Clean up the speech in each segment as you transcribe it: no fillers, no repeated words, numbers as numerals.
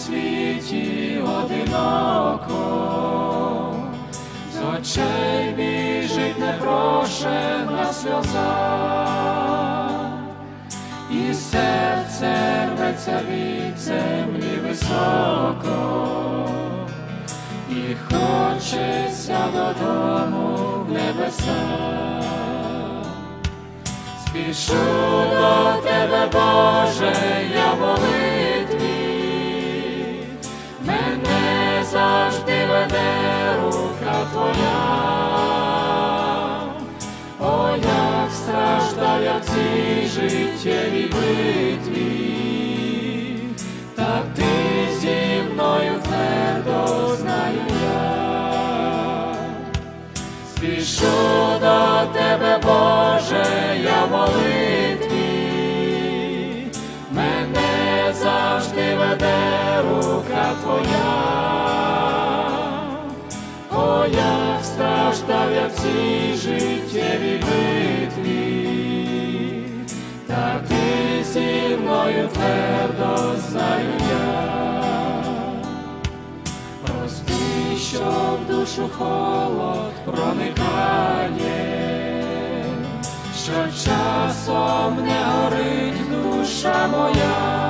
світі одиноко, з очей біжить непрошена сльоза, і серце рветься від землі високо, і хочеться додому в небеса. Спішу до Тебе, Боже, я в молитві, мене завжди веде рука Твоя. О, як страждав я в цій життєвій битві, та Ти зі мною твердо, знаю я. Спішу до Тебе, Боже, я в молитві, мене завжди веде рука Твоя. О, як страждав я в цій життєвій битві, та Ти зі мною твердо, знаю я. Прости, що в душу холод проникає, що часом не горить душа моя.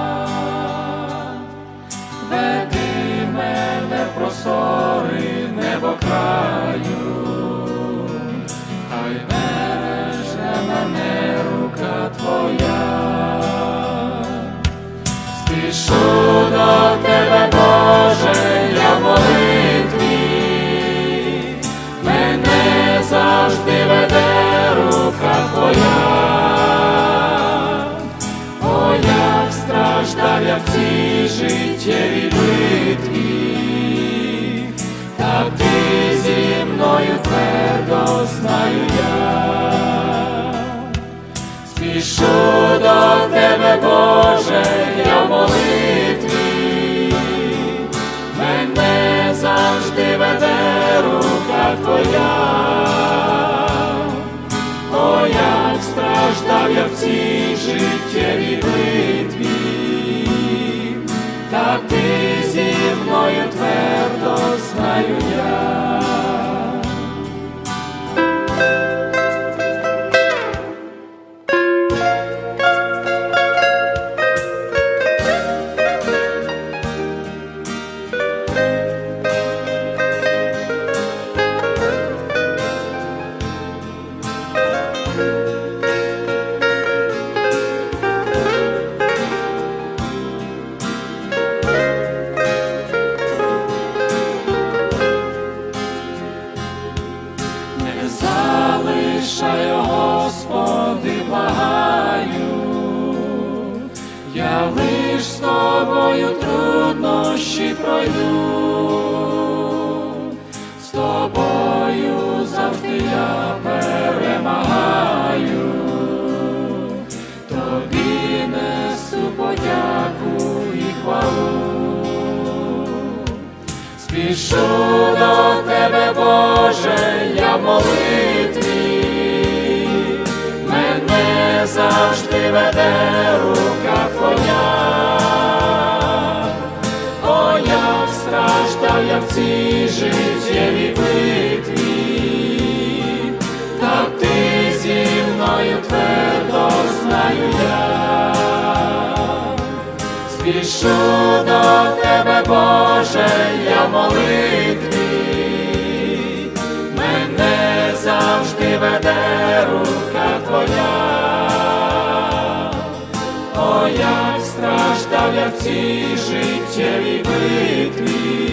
Веди мене в простори небокраю, хай береже мене рука Твоя. Спішу до Тебе, Боже, я в молитві, мене завжди веде рука Твоя. О, як страждав я в цій життєвій битві, та Ти зі мною твердо, знаю я. Спішу до Тебе, Боже, я в молитві, мене завжди веде рука Твоя. О, як страждав я в цій життєвій битві, та Ти зі мною твердо, знаю я. Залишай, Господи, благаю, я лиш з Тобою труднощі пройду, з Тобою завжди я перемагаю, Тобі несу подяку і хвалу. Спішу до Тебе, Боже, я в молитві, мене завжди веде рука Твоя. О, як страждав я в цій життєвій битві, та Ти зі мною твердо, знаю я. Спішу до Тебе, Боже, я в молитві, мене завжди веде рука Твоя. О, як страждав я в цій життєвій битві,